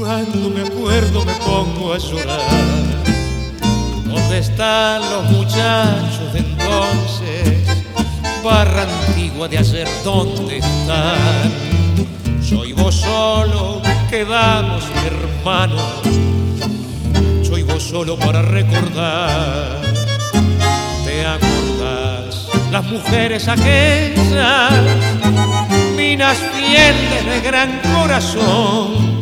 Cuando me acuerdo me pongo a llorar. ¿Dónde están los muchachos de entonces? Barra antigua de ayer, ¿dónde están? Yo y vos solo quedamos, hermano. Yo y vos solo para recordar. ¿Te acordás? Las mujeres aquellas, minas fieles de gran corazón,